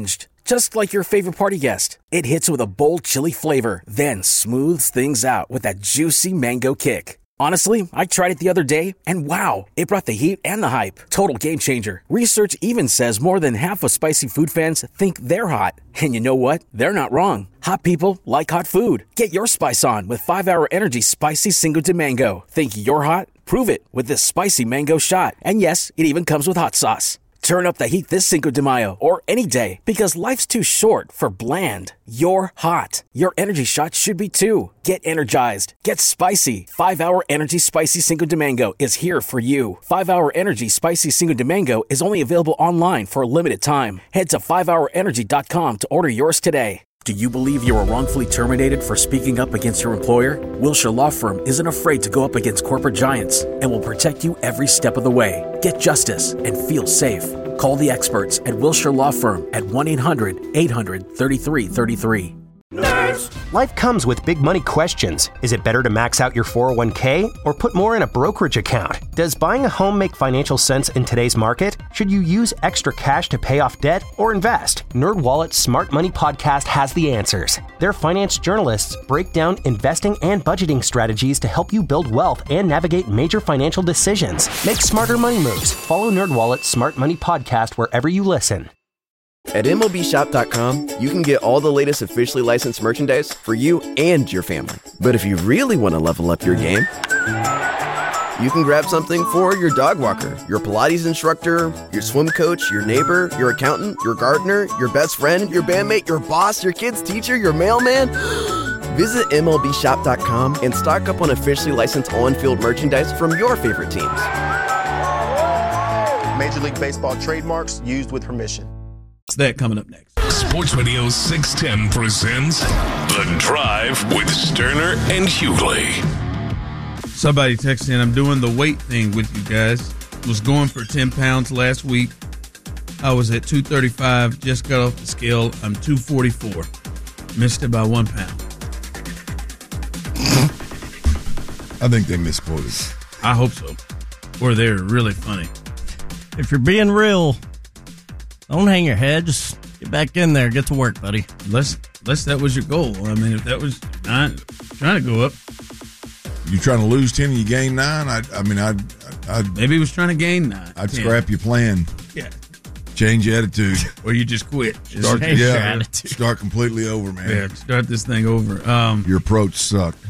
just like your favorite party guest. It hits with a bold chili flavor, then smooths things out with that juicy mango kick. Honestly, I tried it the other day, and wow, it brought the heat and the hype. Total game changer. Research even says more than half of spicy food fans think they're hot. And you know what? They're not wrong. Hot people like hot food. Get your spice on with five hour Energy Spicy Cinco de Mango. Think you're hot? Prove it with this spicy mango shot. And yes, it even comes with hot sauce. Turn up the heat this Cinco de Mayo or any day, because life's too short for bland. You're hot. Your energy shot should be too. Get energized. Get spicy. five hour Energy Spicy Cinco de Mango is here for you. five hour Energy Spicy Cinco de Mango is only available online for a limited time. Head to five hour energy dot com to order yours today. Do you believe you were wrongfully terminated for speaking up against your employer? Wilshire Law Firm isn't afraid to go up against corporate giants and will protect you every step of the way. Get justice and feel safe. Call the experts at Wilshire Law Firm at one eight hundred eight hundred thirty-three thirty-three. Nerds! Life comes with big money questions. Is it better to max out your four oh one k or put more in a brokerage account? Does buying a home make financial sense in today's market? Should you use extra cash to pay off debt or invest? NerdWallet's Smart Money Podcast has the answers. Their finance journalists break down investing and budgeting strategies to help you build wealth and navigate major financial decisions. Make smarter money moves. Follow NerdWallet's Smart Money Podcast wherever you listen. At M L B Shop dot com, you can get all the latest officially licensed merchandise for you and your family. But if you really want to level up your game, you can grab something for your dog walker, your Pilates instructor, your swim coach, your neighbor, your accountant, your gardener, your best friend, your bandmate, your boss, your kid's teacher, your mailman. Visit M L B Shop dot com and stock up on officially licensed on-field merchandise from your favorite teams. Major League Baseball trademarks used with permission. That coming up next. Sports Radio six ten presents The Drive with Sterner and Hughley. Somebody texted in, I'm doing the weight thing with you guys. Was going for ten pounds last week. I was at two thirty-five, just got off the scale. I'm two forty-four. Missed it by one pound. I think they misquoted. I hope so. Or they're really funny. If you're being real, don't hang your head. Just get back in there. Get to work, buddy. Unless, unless that was your goal. I mean, if that was not trying to go up. You trying to lose ten and you gain nine? I, I mean, I'd, I'd maybe he was trying to gain nine. I'd ten. Scrap your plan. Yeah. Change your attitude. Or you just quit. Just start, change yeah, your attitude. Start completely over, man. Yeah, start this thing over. Um, your approach sucked.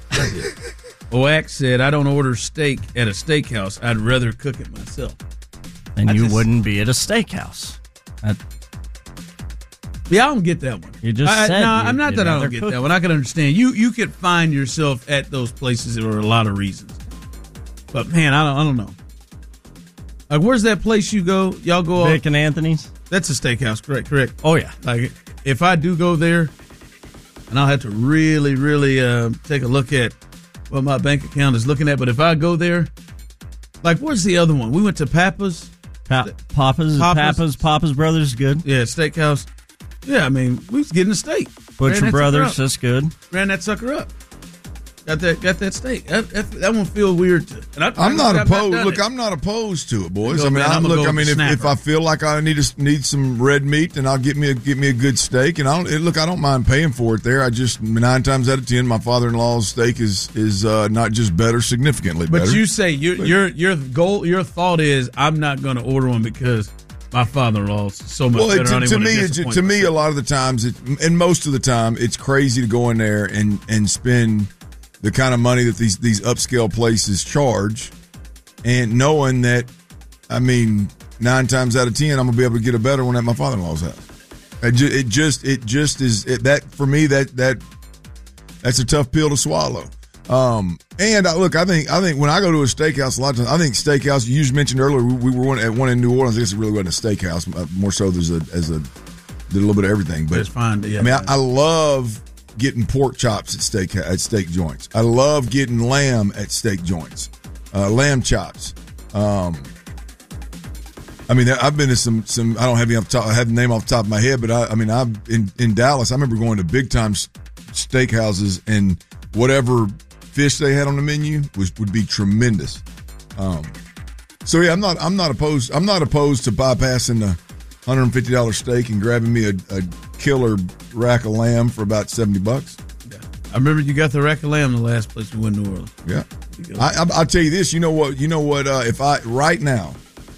O A C said, I don't order steak at a steakhouse. I'd rather cook it myself. And I you just, wouldn't be at a steakhouse. That, yeah, I don't get that one. You just I, said no, you, I'm not that I don't get that one. I can understand. You you could find yourself at those places for a lot of reasons. But man, I don't I don't know. Like, where's that place you go? Y'all go Vic and Anthony's? That's a steakhouse, correct? Correct. Oh yeah. Like, if I do go there, and I'll have to really, really uh, take a look at what my bank account is looking at. But if I go there, like, where's the other one? We went to Papa's. Pa- Papa's, Papa's, Papa's, Papa's Brothers, good. Yeah, steakhouse. Yeah, I mean, we was getting a steak. Butcher Brothers, that's good. Ran that sucker up. Got that, got that steak. That, that, that one feel weird. To, and I, I'm I not opposed. Look, it. I'm not opposed to it, boys. Go, I mean, man, I, look. go I mean, if, if I feel like I need a, need some red meat, then I'll get me a get me a good steak. And I don't look. I don't mind paying for it there. I just nine times out of ten, my father-in-law's steak is is uh, not just better, significantly but better. But you say your your your goal, your thought is, I'm not going to order one because my father-in-law's so much well, better. Well, to, to me, to, to me, a lot of the times, it, and most of the time, it's crazy to go in there and and spend the kind of money that these these upscale places charge, and knowing that, I mean, nine times out of ten, I'm gonna be able to get a better one at my father-in-law's house. It just it just, it just is it, that for me that that that's a tough pill to swallow. Um, and I, look, I think I think when I go to a steakhouse, a lot of times, I think steakhouse. You just mentioned earlier we, we were one, at one in New Orleans. I guess it really wasn't a steakhouse. Uh, more so, there's a as a did a little bit of everything. But it's fine. Yeah, I mean, I, I love getting pork chops at steak at steak joints. I love getting lamb at steak joints, uh, lamb chops. Um, I mean, I've been to some some. I don't have any off the top. I have the name off the top of my head, but I, I mean, I've in, in Dallas. I remember going to big time steakhouses, and whatever fish they had on the menu was would be tremendous. Um, so yeah, I'm not I'm not opposed. I'm not opposed to bypassing the one hundred fifty dollars steak and grabbing me a, a killer rack of lamb for about seventy bucks. Yeah. I remember you got the rack of lamb the last place we went to New Orleans. Yeah. I, I, I'll tell you this. You know what? You know what? Uh, if I right now,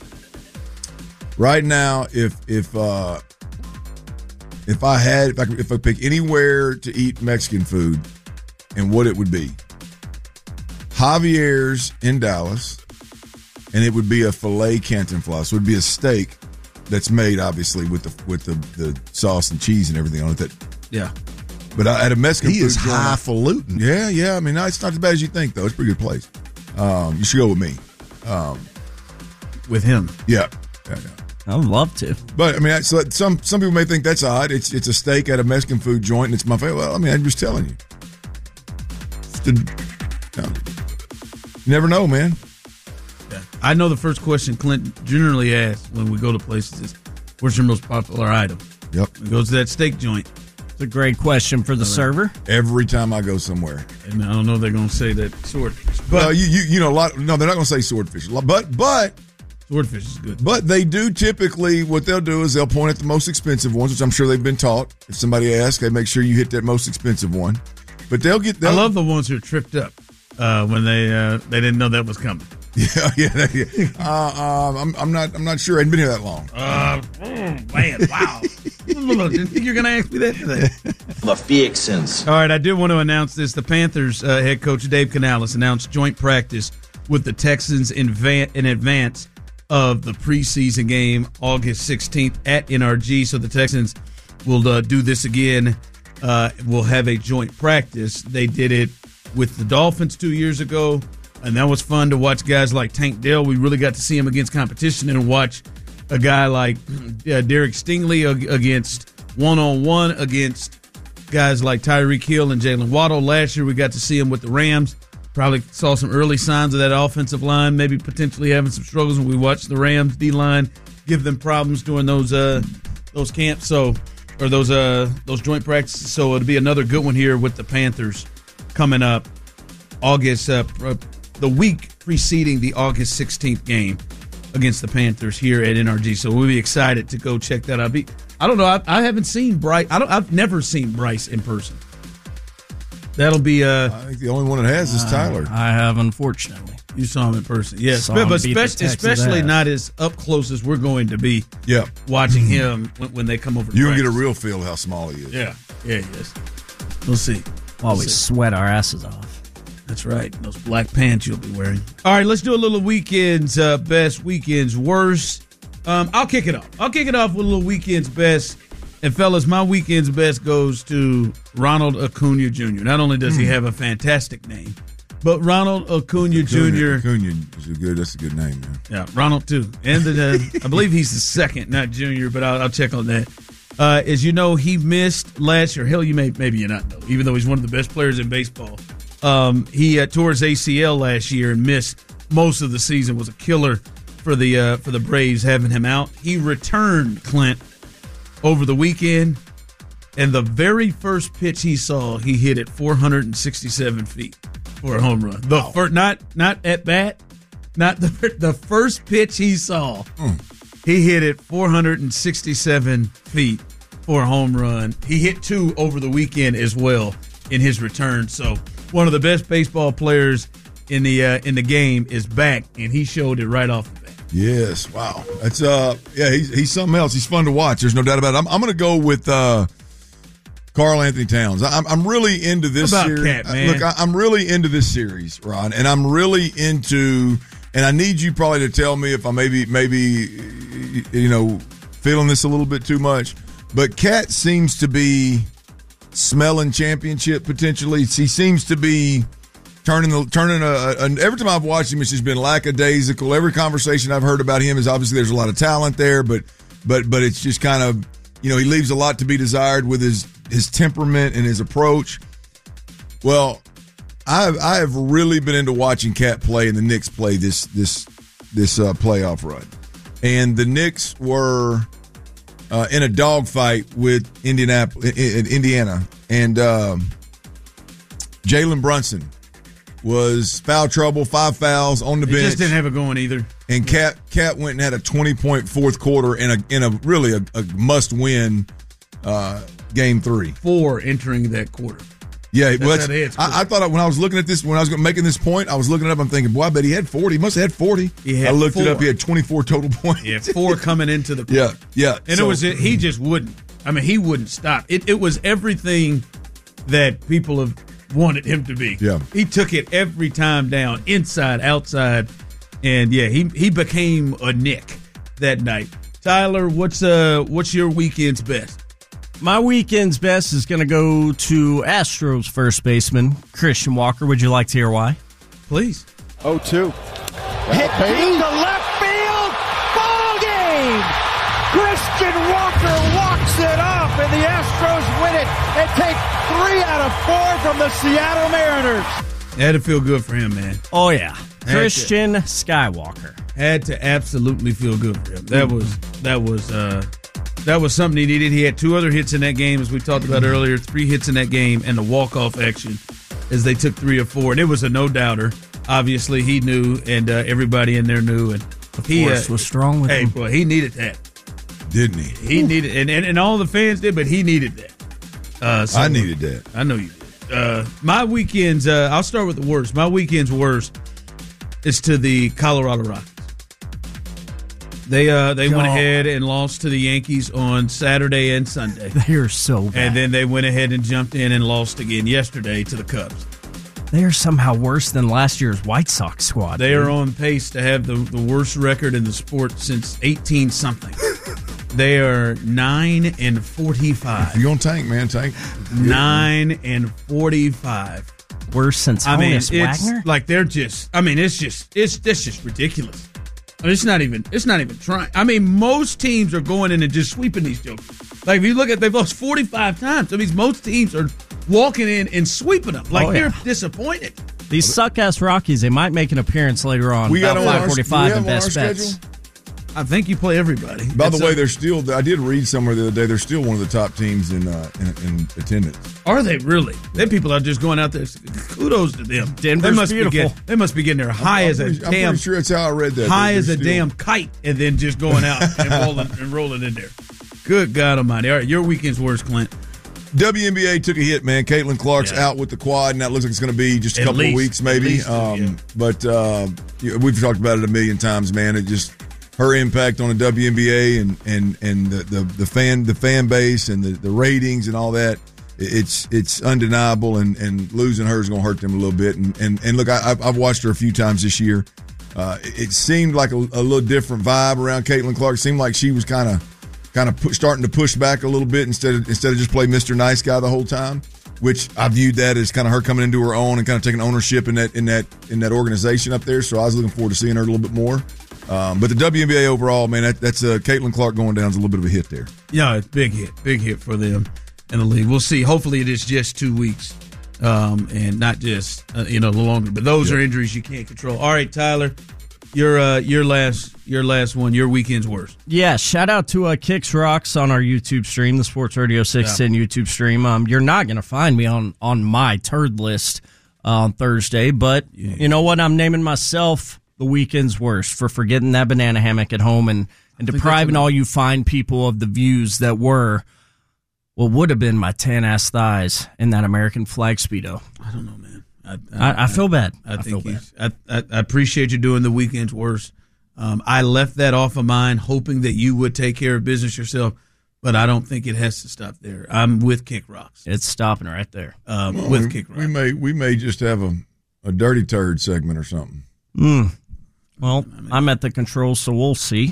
right now, if if uh, if I had if I could, if I pick anywhere to eat Mexican food, and what it would be, Javier's in Dallas, and it would be a filet Cantinflas. So it would be a steak that's made obviously with the with the, the sauce and cheese and everything on it. That yeah. But I, at a Mexican he food is joint, highfalutin. Yeah, yeah. I mean, it's not as bad as you think, though. It's a pretty good place. Um, you should go with me. Um, with him, yeah. yeah, yeah. I'd love to. But I mean, so some some people may think that's odd. It's it's a steak at a Mexican food joint, and it's my favorite. Well, I mean, I'm just telling you. The, no. You never know, man. Yeah. I know the first question Clint generally asks when we go to places is, "What's your most popular item?" Yep. He goes to that steak joint. It's a great question for the server. Every time I go somewhere. And I don't know if they're going to say that swordfish. But well, you, you you know a lot. No, they're not going to say swordfish. But but swordfish is good. But they do typically. What they'll do is they'll point at the most expensive ones, which I'm sure they've been taught. If somebody asks, they make sure you hit that most expensive one. But they'll get. They'll, I love the ones who are tripped up uh, when they uh, they didn't know that was coming. Yeah, yeah. yeah. uh, um, I'm I'm not I'm not sure. I hadn't been here that long. Uh, oh, man, wow. Didn't think you were going to ask me that today. The Fixins. All right, I did want to announce this. The Panthers uh, head coach Dave Canales announced joint practice with the Texans in, van- in advance of the preseason game August sixteenth at N R G. So the Texans will uh, do this again. Uh, we'll have a joint practice. They did it with the Dolphins two years ago, and that was fun to watch guys like Tank Dell. We really got to see him against competition and watch a guy like uh, Derek Stingley against one-on-one against guys like Tyreek Hill and Jalen Waddle. Last year we got to see him with the Rams. Probably saw some early signs of that offensive line, maybe potentially having some struggles when we watched the Rams D-line give them problems during those uh, those camps, so or those uh, those joint practices. So it'll be another good one here with the Panthers coming up August, uh, the week preceding the August sixteenth game against the Panthers here at N R G. So we'll be excited to go check that out. Be, I don't know. I, I haven't seen Bryce. I don't. I've never seen Bryce in person. That'll be. Uh, I think the only one that has is Tyler. I have, unfortunately. You saw him in person, yes, Saw but, him but beat the especially, Texans especially ass. not as up close as we're going to be. Yeah, watching him when, when they come over. To you can get a practice. real feel of how small he is. Yeah, yeah, he is. We'll see. While We'll we see. sweat our asses off. That's right. Those black pants you'll be wearing. All right, let's do a little weekend's uh, best, weekend's worst. Um, I'll kick it off. I'll kick it off with a little weekend's best. And, fellas, my weekend's best goes to Ronald Acuna Junior Not only does he have a fantastic name, but Ronald Acuna, Junior Acuna is a good. That's a good name, man. Yeah, Ronald, too. And the, I believe he's the second, not Junior, but I'll, I'll check on that. Uh, as you know, he missed last year. Hell, you may maybe you not know, even though he's one of the best players in baseball. Um, he uh, tore his A C L last year and missed most of the season. Was a killer for the uh, for the Braves having him out. He returned, Clint, over the weekend, and the very first pitch he saw, he hit it four hundred sixty-seven feet for a home run. The Wow. fir- not not at bat, not the the first pitch he saw, Mm. he hit it four hundred sixty-seven feet for a home run. He hit two over the weekend as well in his return. So one of the best baseball players in the uh, in the game is back, and he showed it right off the bat. Yes, wow. That's uh, yeah, he's he's something else. He's fun to watch. There's no doubt about it. I'm I'm going to go with uh, Karl Anthony Towns. I'm I'm really into this How about series. Cat, man? Look, I, I'm really into this series, Ron, and I'm really into. And I need you probably to tell me if I maybe maybe you know feeling this a little bit too much. But Cat seems to be smelling championship potentially. He seems to be turning the turning a, a every time I've watched him, it's just been lackadaisical. Every conversation I've heard about him is obviously there's a lot of talent there, but but but it's just kind of, you know, he leaves a lot to be desired with his his temperament and his approach. Well, I've I have really been into watching Cat play and the Knicks play this this this uh, playoff run, and the Knicks were uh, in a dogfight with Indianapolis, in Indiana, and um, Jalen Brunson was foul trouble, five fouls on the He bench. just didn't have it going either. And Cat Cat went and had a twenty-point fourth quarter in a in a really a, a must-win uh, game three. Four entering that quarter. Yeah, That's well, how they had I, I thought when I was looking at this, when I was making this point, I was looking it up. I'm thinking, boy, I bet he had forty. He must have had forty. He had I looked four. it up. He had twenty-four total points. Yeah, four coming into the yeah, quarter. yeah. And so, it was he just wouldn't. I mean, he wouldn't stop. It it was everything that people have wanted him to be. Yeah. He took it every time down, inside, outside, and yeah, he he became a Nick that night. Tyler, what's uh what's your weekend's best? My weekend's best is going to go to Astros first baseman Christian Walker. Would you like to hear why? Please. oh two. Hit deep to left field. Ball game. Christian Walker walks it off, and the Astros win it and take three out of four from the Seattle Mariners. Had to feel good for him, man. Oh, yeah. Had Christian to, Skywalker. Had to absolutely feel good for him. That was that was uh, that was something he needed. He had two other hits in that game, as we talked about earlier. Three hits in that game, and the walk-off action as they took three or four. And it was a no-doubter. Obviously, he knew, and uh, everybody in there knew. And the he force uh, was strong with hey, him. Hey, boy, he needed that. Didn't he? He Ooh. needed, and, and and all the fans did, but he needed that. Uh, so I needed that. I know you did. Uh, my weekends, uh, I'll start with the worst. My weekend's worst is to the Colorado Rockies. They uh, they God. went ahead and lost to the Yankees on Saturday and Sunday. They are so bad. And then they went ahead and jumped in and lost again yesterday to the Cubs. They are somehow worse than last year's White Sox squad. They dude. are on pace to have the, the worst record in the sport since eighteen something. They are nine and forty-five. If you're gonna tank, man, tank. Nine and forty-five. Worse since I mean, Honus it's Wagner? like they're just. I mean, it's just. It's it's just ridiculous. I mean, it's not even. It's not even trying. I mean, most teams are going in and just sweeping these jokers. Like if you look at, they've lost forty-five times. I mean, most teams are walking in and sweeping them. Like oh, yeah. they're disappointed. These suck ass Rockies. They might make an appearance later on. We got five forty-five and best bets. Schedule? I think you play everybody. By That's the way, a, they're still. I did read somewhere the other day. They're still one of the top teams in uh, in, in attendance. Are they really? Them people are just going out there. Kudos to them. Denver's they must beautiful. Be getting, they must be getting there high I'm, as I'm a pretty, damn. I'm pretty sure that's how I read that. High they're, as they're a still, damn kite, and then just going out and rolling and rolling in there. Good God Almighty! All right, your weekend's worst, Clint. W N B A took a hit, man. Caitlin Clark's yeah. out with the quad, and that looks like it's going to be just a At couple least, of weeks, maybe. Least, um, yeah. But uh, we've talked about it a million times, man. It just her impact on the W N B A and and and the, the, the fan the fan base and the, the ratings and all that. It's it's undeniable, and, and losing her is going to hurt them a little bit. And and, and look, I, I've watched her a few times this year. Uh, it seemed like a, a little different vibe around Caitlin Clark. It seemed like she was kind of. kind of push, starting to push back a little bit instead of instead of just play Mister Nice Guy the whole time, which I viewed that as kind of her coming into her own and kind of taking ownership in that in that in that organization up there. So I was looking forward to seeing her a little bit more. Um, but the W N B A overall, man, that, that's uh, Caitlin Clark going down is a little bit of a hit there. Yeah, it's big hit, big hit for them in the league. We'll see. Hopefully, it is just two weeks um, and not just uh, you know longer. But those yeah. are injuries you can't control. All right, Tyler. Your uh, your last your last one, your weekend's worst. Yeah, shout out to uh, Kicks Rocks on our YouTube stream, the Sports Radio six ten yeah. YouTube stream. Um, you're not going to find me on, on my turd list uh, on Thursday, but yeah. you know what? I'm naming myself the weekend's worst for forgetting that banana hammock at home and, and depriving all you fine people of the views that were what would have been my tan ass thighs in that American flag Speedo. I don't know, man. I, I, I feel bad. I, I, I think feel bad. I, I, I appreciate you doing the weekend's worst. Um, I left that off of mine, hoping that you would take care of business yourself, but I don't think it has to stop there. I'm with Kick Rocks. It's stopping right there. Um, well, with we, Kick Rocks. We may we may just have a, a dirty turd segment or something. Mm. Well, I mean, I'm at the controls, so we'll see.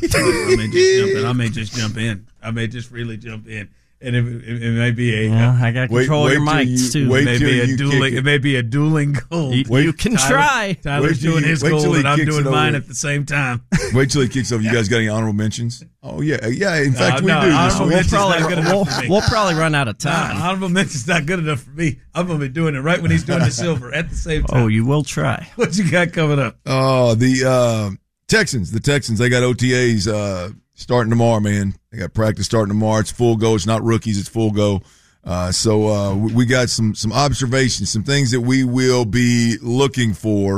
I may just jump in. I may just jump in. I may just really jump in. And it, it, it may be a. Yeah, I got control wait, of your mics you, too. It may be a dueling. It. it may be a dueling goal. You, you can Tyler, try. Tyler's doing you, his goal, and I'm doing mine over. at the same time. Wait till he kicks off. You guys got any honorable mentions? Oh yeah, yeah. In fact, uh, we no, do. Honorable we'll probably not good enough we'll, for me. we'll probably run out of time. No, honorable mention's not good enough for me. I'm gonna be doing it right when he's doing the silver at the same time. Oh, you will try. What you got coming up? Oh, the uh, Texans. The Texans. They got O T As. Uh, Starting tomorrow, man. They got practice starting tomorrow. It's full go. It's not rookies. It's full go. Uh, so uh, we got some some observations, some things that we will be looking for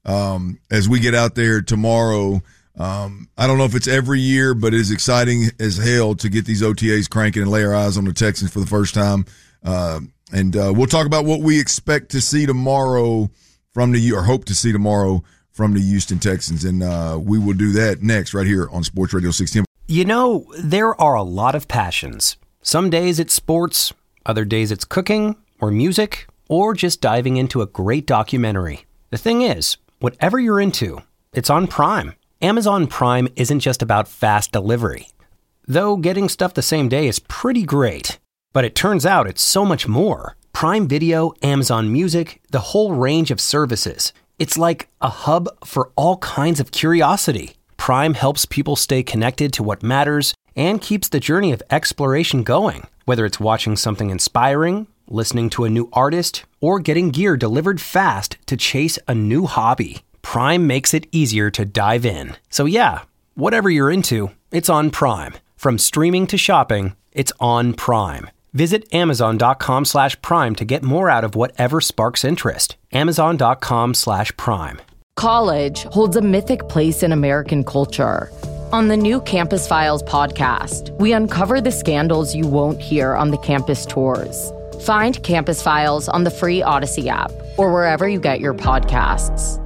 um, as we get out there tomorrow. Um, I don't know if it's every year, but it is exciting as hell to get these O T As cranking and lay our eyes on the Texans for the first time. Uh, and uh, we'll talk about what we expect to see tomorrow from the or hope to see tomorrow from the Houston Texans, and uh, we will do that next right here on Sports Radio six ten. You know, there are a lot of passions. Some days it's sports, other days it's cooking or music, or just diving into a great documentary. The thing is, whatever you're into, it's on Prime. Amazon Prime isn't just about fast delivery. Though getting stuff the same day is pretty great. But it turns out it's so much more. Prime Video, Amazon Music, the whole range of services. It's like a hub for all kinds of curiosity. Prime helps people stay connected to what matters and keeps the journey of exploration going. Whether it's watching something inspiring, listening to a new artist, or getting gear delivered fast to chase a new hobby. Prime makes it easier to dive in. So yeah, whatever you're into, it's on Prime. From streaming to shopping, it's on Prime. Visit amazon.com slash prime to get more out of whatever sparks interest. Amazon.com slash prime. College holds a mythic place in American culture. On the new Campus Files podcast, we uncover the scandals you won't hear on the campus tours. Find Campus Files on the free Odyssey app or wherever you get your podcasts.